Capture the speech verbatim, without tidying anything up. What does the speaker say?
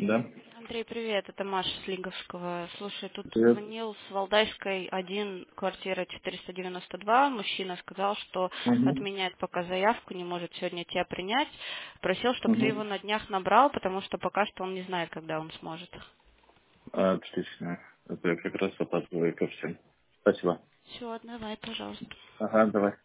Да. Андрей, привет, это Маша с Лиговского. Слушай, тут Привет. звонил с Валдайской один, квартира четыреста девяносто два. Мужчина сказал, что Угу. отменяет пока заявку, не может сегодня тебя принять. Просил, чтобы ты его Угу. на днях набрал, потому что пока что он не знает, когда он сможет. Отлично. Это как раз опаздываю ко всем. Спасибо. Все, давай, пожалуйста. Ага, давай.